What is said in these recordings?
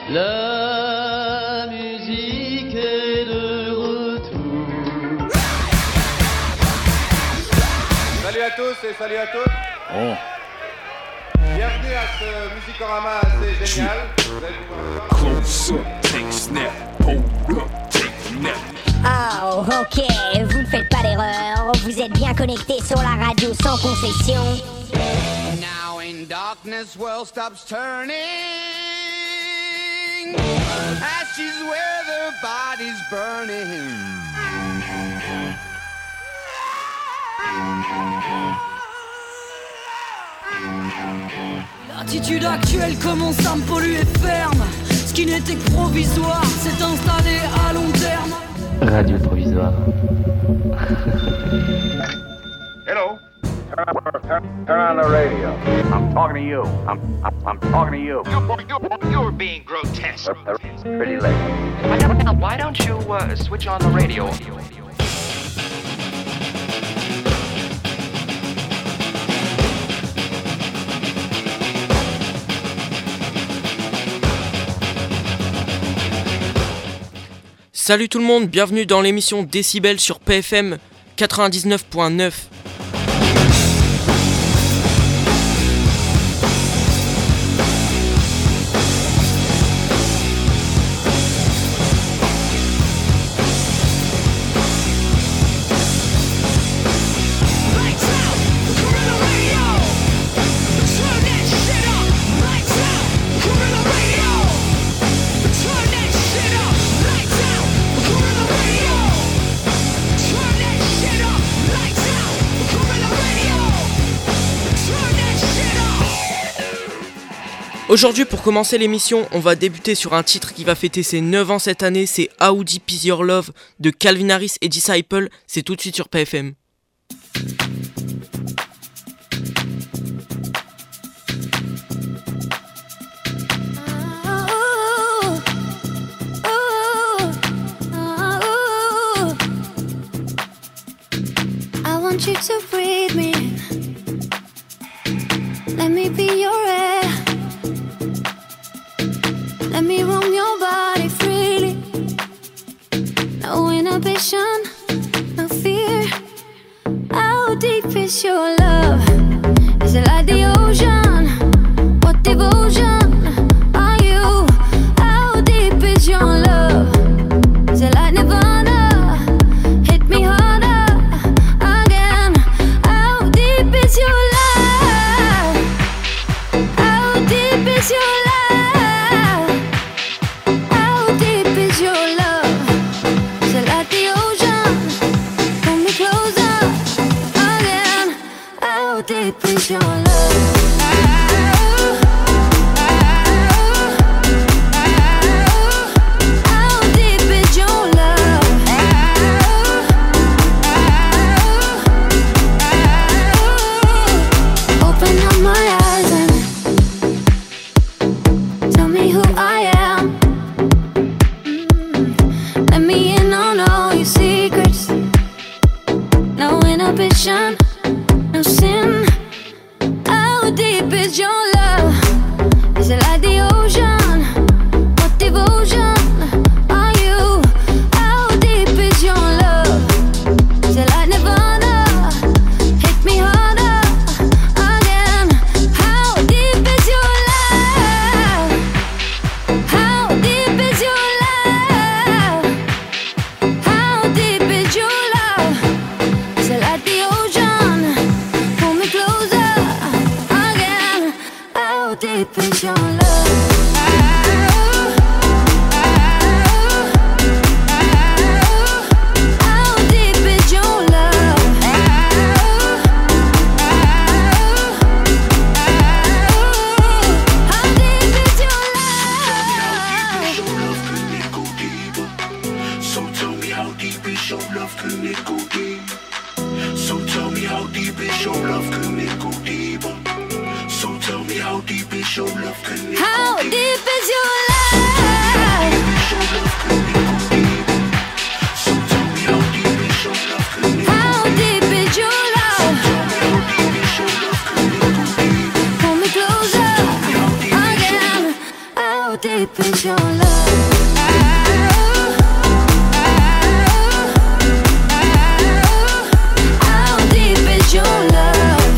La musique est de retour. Salut à tous et salut à toutes. Oh. Bienvenue à ce Musicorama assez génial. Vous allez pouvoir Close up, take snap, hold up, take nap. Oh, ok, vous ne faites pas d'erreur. Vous êtes bien connectés sur la radio sans concession. Now in darkness, world stops turning. Ashes where the body's burning. L'attitude actuelle commence à me polluer ferme. Ce qui n'était que provisoire s'est installé à long terme. Radio provisoire. Hello. Turn on the radio. I'm talking to you. I'm talking to you. You're being grotesque. Pretty late. Why don't you switch on the radio? Salut tout le monde, bienvenue dans l'émission Décibel sur PFM 99.9. Aujourd'hui, pour commencer l'émission, on va débuter sur un titre qui va fêter ses 9 ans cette année, c'est How Deep Is Your Love de Calvin Harris et Disciple, c'est tout de suite sur PFM. I want you to breathe me. Let me be your air. Let me roam your body freely. No inhibition, no fear. How deep is your love? Is it like the ocean? What devotion are you? How deep is your love? Is it like Nirvana? Hit me harder again. How deep is your love? How deep is your love? Your love. No sin. How deep is your love? Is it like the ocean? What devotion are you? How deep is your love? Is it like Nirvana? Hit me harder again. How deep is your love? How deep is your love? How deep is your love? Is it like the ocean? Pull me closer again. How deep is your love? How deep is your love? How deep is your love? So tell me how deep is your love, can it go deep? So tell me how deep is your love, can it go deeper? So tell me how deep is your love, can it How go deep deeper? is your love? So tell me how deep is your love, can it go How deep is your love? Pull me closer again. How deep is your love? How deep is your love?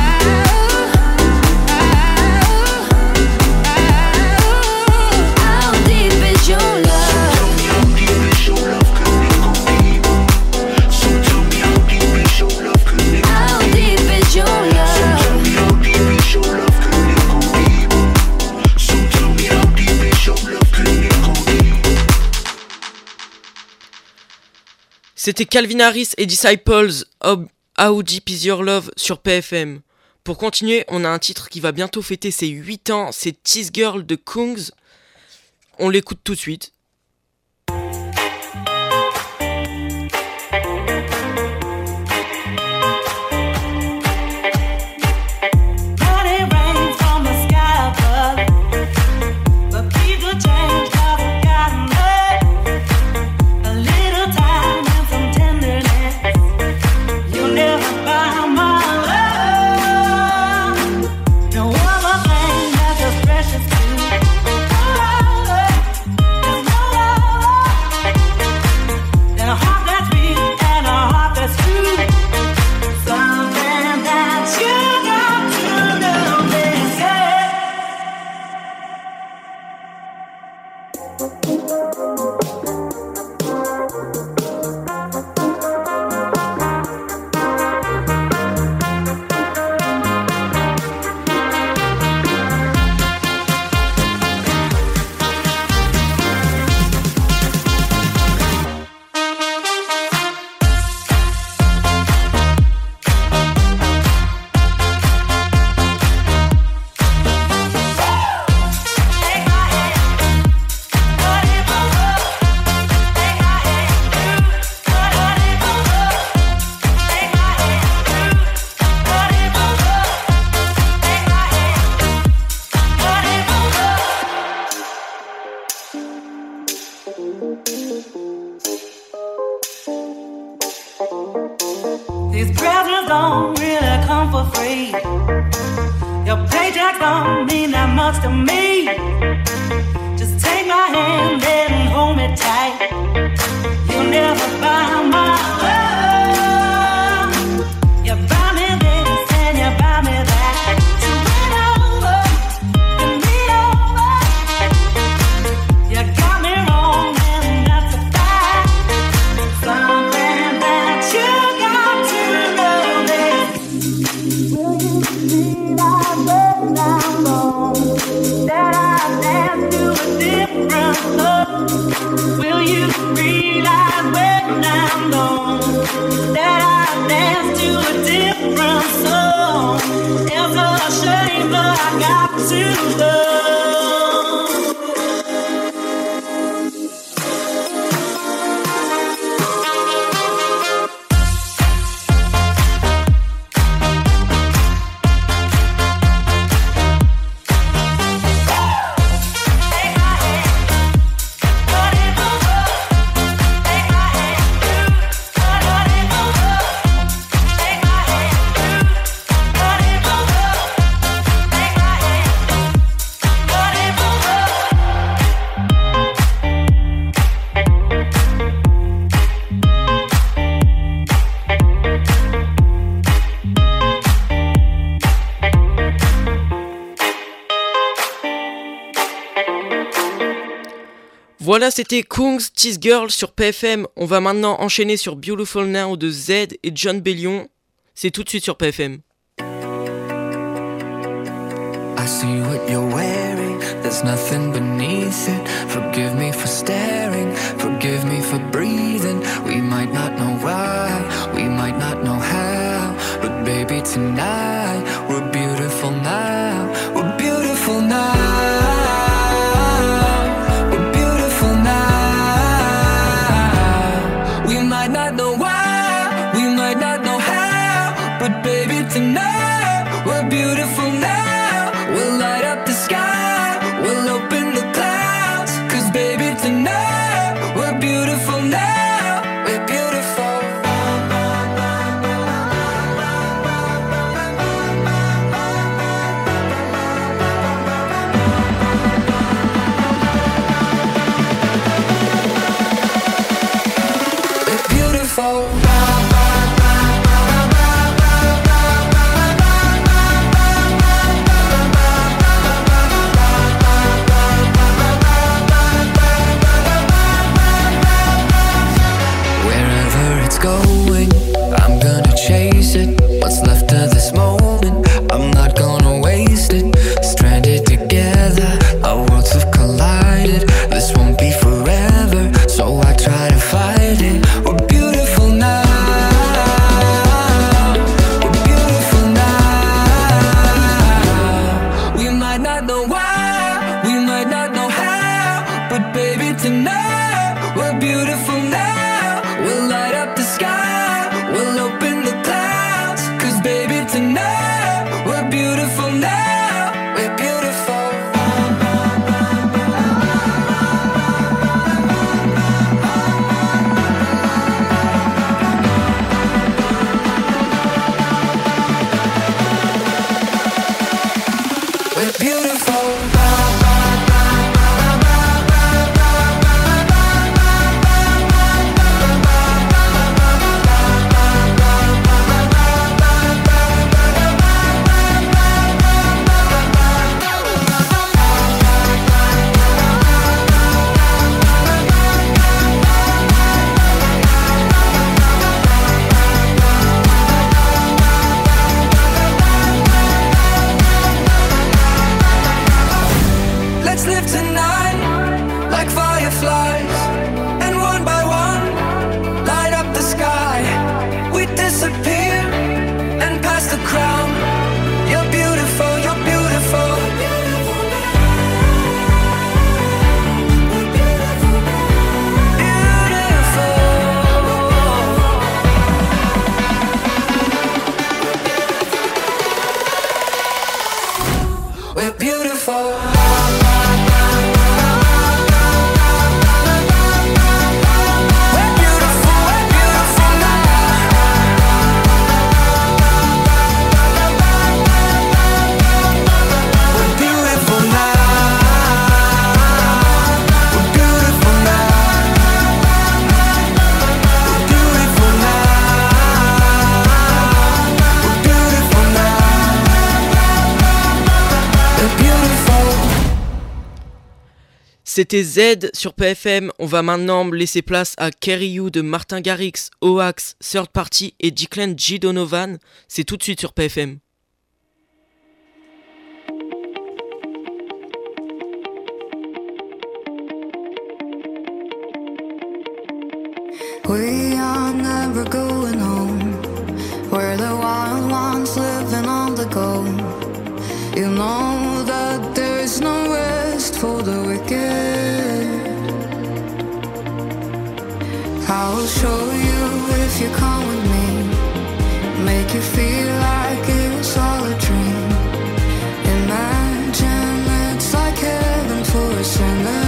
How deep is your love? Tell me how deep is your love, can it go deeper? So tell me how deep is your love, can it go How deep is your love? So tell me how deep is your love, can it go deeper? So tell me how deep is your love, can it go deeper? C'était Calvin Harris et Disciples, How Deep Is Your Love sur PFM. Pour continuer, on a un titre qui va bientôt fêter ses 8 ans, c'est Tease Girl de Kungs. On l'écoute tout de suite. These presents don't really come for free. Your paycheck don't mean that much to me. Just take my hand and hold me tight. You'll never buy my love. You buy me this and you buy me that. So win over, and me over. You got me wrong and that's a fact. Something that you got to know this. Will you realize when I'm wrong that I dance to a different love? Will you realize when I'm gone that I dance to a different song? It's a shame, but I got to love. Voilà, c'était Kungs, Tease Girl sur PFM. On va maintenant enchaîner sur Beautiful Now de Z et John Bellion. C'est tout de suite sur PFM. I see what you're wearing, there's nothing beneath it. Forgive me for staring, forgive me for breathing. We might not know why, we might not know how, but baby tonight, we're beautiful now, we're beautiful now. We're beautiful now. We might not know why, we might not know how, but baby tonight, we're beautiful now. We'll light up the sky, we'll open the clouds, 'cause baby tonight, we're beautiful now, we're beautiful. we're beautiful. C'était Z sur PFM. On va maintenant laisser place à Carry You de Martin Garrix, Oax, Third Party et Declan G. Donovan. C'est tout de suite sur PFM. We are never going home. We're the wild ones living on the go. You know that there is no rest for the wicked. I will show you if you come with me. Make you feel like it was all a dream. Imagine it's like heaven for a sinner.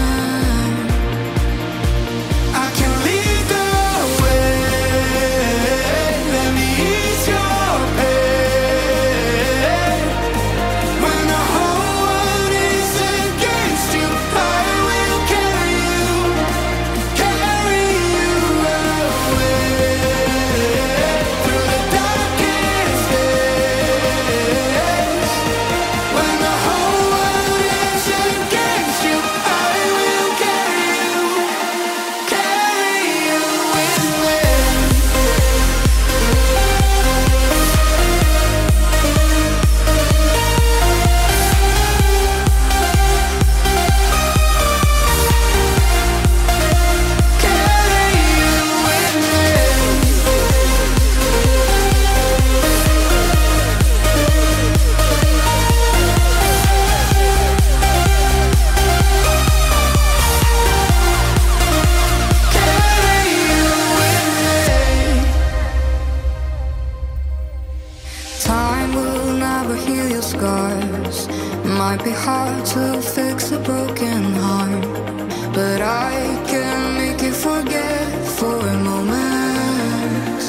Might be hard to fix a broken heart, but I can make you forget for a moment.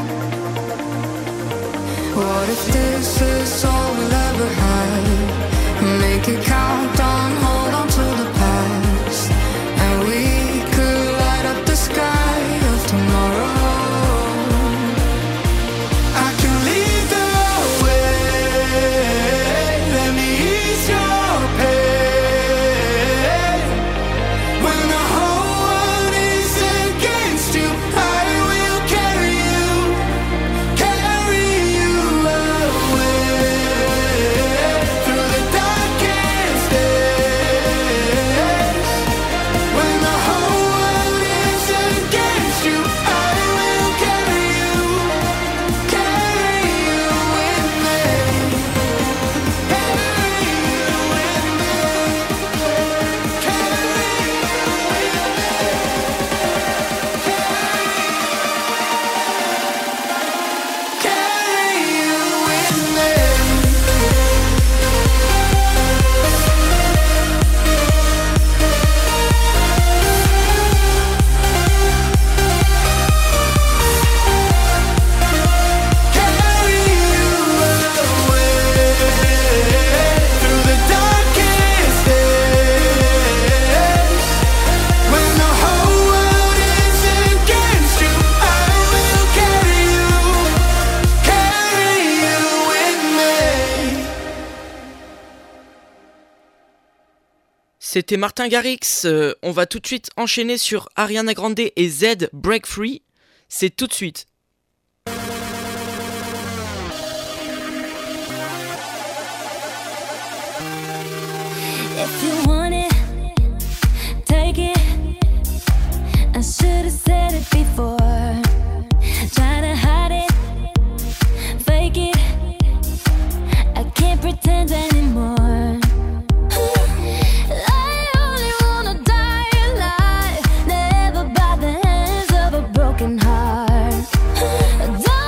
What if this is all we'll ever have? Make it count down, hold on to the past, and we could light up the sky of tomorrow. C'était Martin Garrix. On va tout de suite enchaîner sur Ariana Grande et Z Break Free. C'est tout de suite. If you want it, take it. I should have said it before. Try to hide it, fake it. I can't pretend anymore.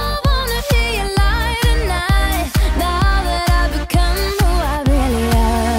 Hear you lie tonight. Now that I've become who I really am.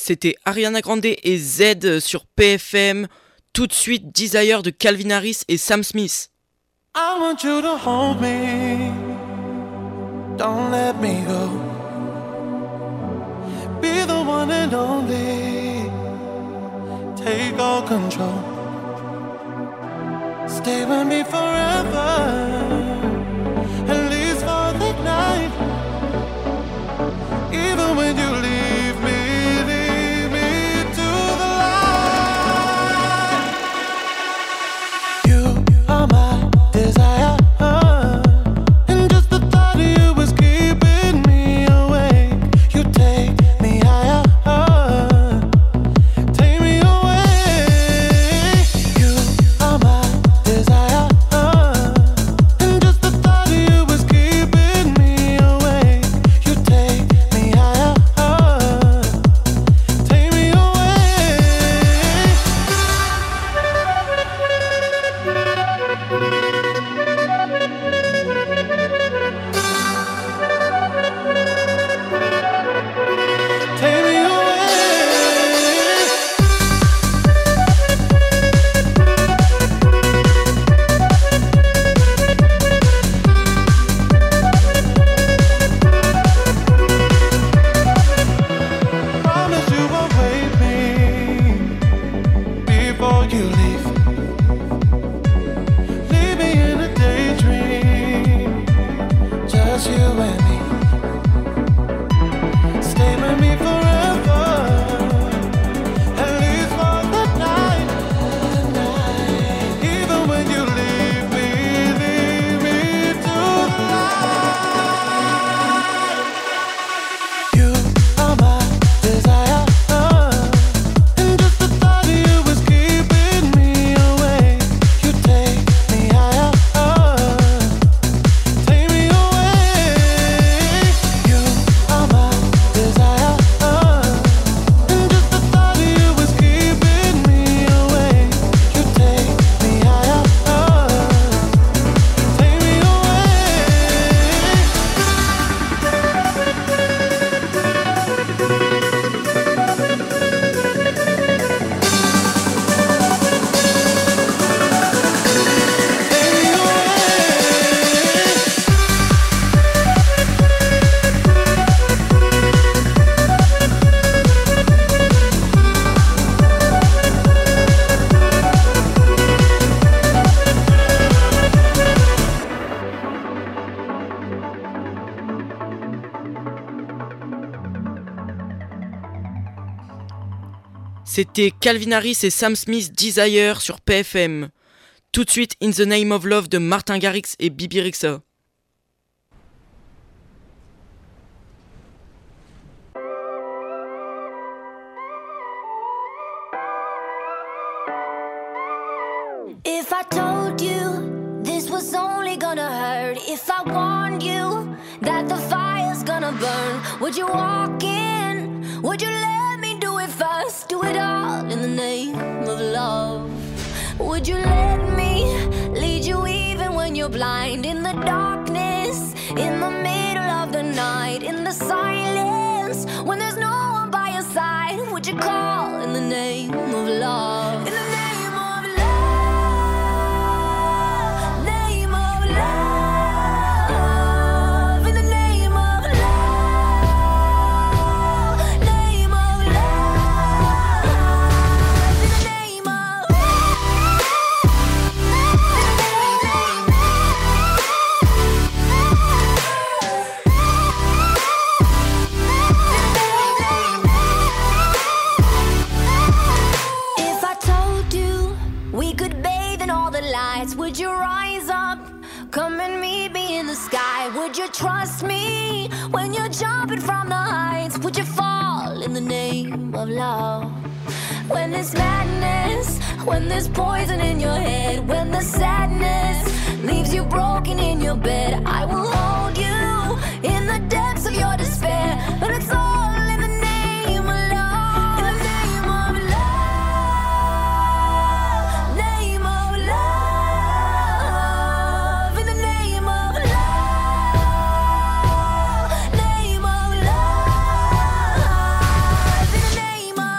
C'était Ariana Grande et Z sur PFM. Tout de suite, Desire de Calvin Harris et Sam Smith. I want you to hold me, don't let me go. Be the one and only, take all control. Stay with me forever, at least for the night. Even when you leave me to the light. You are my desire, and just the thought of you is keeping me awake. You take me higher, take me away. You are my desire, and just the thought of you is keeping me awake. You take me higher, take me away. Take me away. Promise you won't wait me before you leave. Leave me in a daydream, just you and me. Stay with me forever, at least for the night. Even when you leave me to the light. You are my desire, and just the thought of you is keeping me awake. You take me higher, take me away. You are my desire, and just the thought of you is keeping me awake. You take me higher, take me away. C'était Calvin Harris et Sam Smith, Desire sur PFM. Tout de suite, In the Name of Love de Martin Garrix et Bibi Rexha. If I told you this was only gonna hurt, if I warned you that the fire's gonna burn, would you walk in? Would you let me do it first? Do it all in the name of love. Would you let me lead you even when you're blind? In the darkness, in the middle of the night, in the silence, when there's no one by your side, would you call in the name of love? In the name of love, name of love, in the name of love, name of love, in the name of If I told you we could bathe in all the lights, would you rise up? Come and meet me in the sky. Would you trust me when you're jumping from the heights? Would you fall in the name of love? When there's madness, when there's poison in your head, when the sadness leaves you broken in your bed, I will hold you in the depths of your despair. But it's all in the name of love. In the name of love, name of love, in the name of love, name of love, in the name of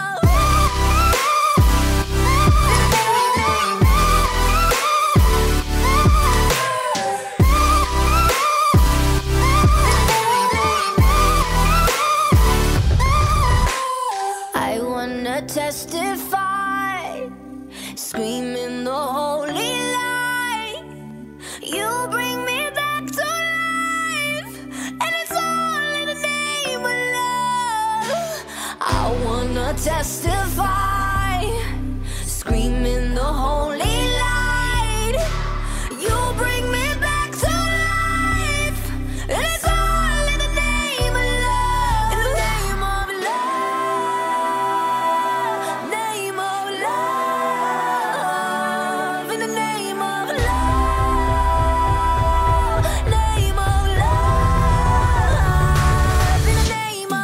wanna testify, screaming the holy light. You bring me back to life, and it's all in the name of love. I wanna testify, screaming the holy light. You bring me back to life, and it's all in the name of love. In the name of love, name of love. In the name of love, name of love. In the name of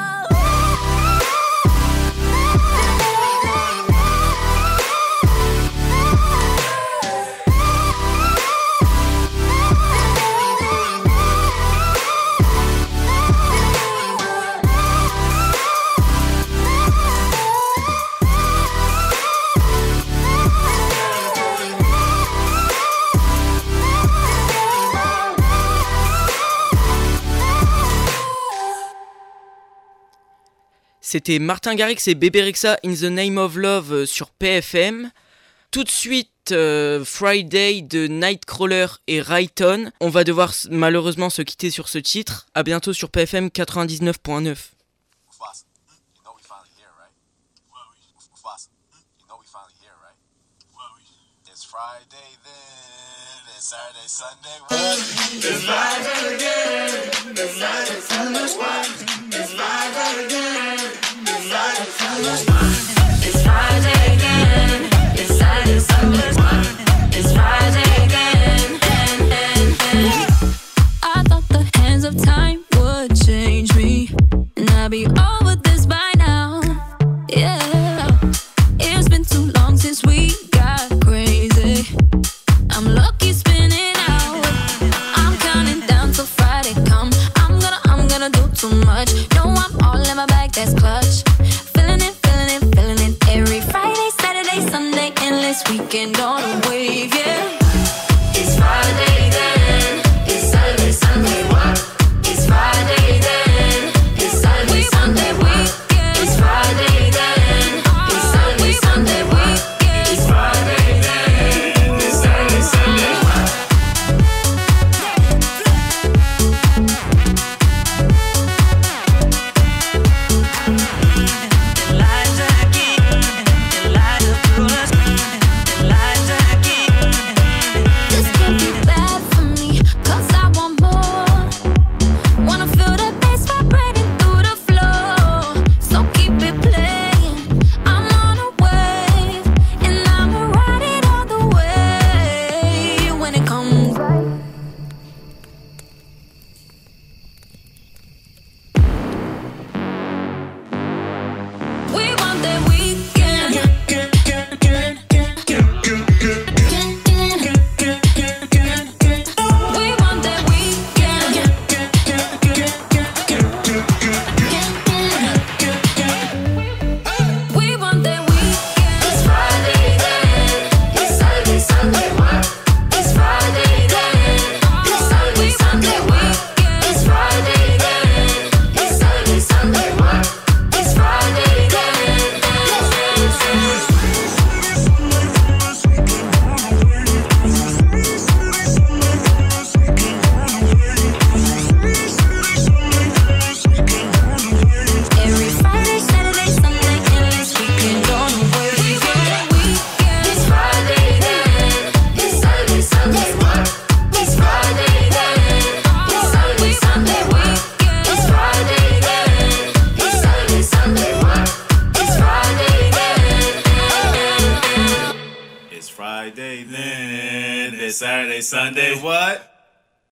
C'était Martin Garrix et Bebe Rexha, In the Name of Love sur PFM. Tout de suite, Friday de Nightcrawler et Rayton. On va devoir malheureusement se quitter sur ce titre. À bientôt sur PFM 99.9. Saturday, Sunday, what? It's Friday again. It's Saturday, Sunday, what? It's Friday again. It's Friday, Sunday, what? It's Friday again. It's Saturday, Sunday, what? It's Friday again. I thought the hands of time would change me, and I'd be over this by now. Yeah, it's been too long since we got crazy. I'm lucky spinning out. I'm counting down till Friday come. I'm gonna do too much. No, I'm all in my bag, that's clutch. Feeling it, feeling it, feeling it. Every Friday, Saturday, Sunday, endless weekend on a wave, yeah. It's Friday then. It's Saturday, Sunday, what? It's Friday then. It's Saturday, Sunday, what? It's Friday then. It's Saturday, Sunday, what? It's Friday then. It's Saturday, Sunday, what? This can't be bad for me, 'cause I want more. Wanna feel the bass vibrating through the floor. So keep it playing. I'm on a wave, and I'ma ride it all the way. When it comes right. We want that weekend. We want that weekend. We want that weekend. It's Friday then. It's Saturday, Sunday, what? It's Friday then. It's Saturday, Sunday, what? It's Friday then. It's Saturday, Sunday, what? It's Friday then. Every Friday, Saturday, Sunday, endless weekend on the wave. It's Friday then. It's Saturday, Sunday, what? It's Friday then. It's Saturday, Sunday, what? It's Friday then. It's Saturday, Sunday, what? It's Friday then. It's Friday then. It's Saturday, Sunday, what?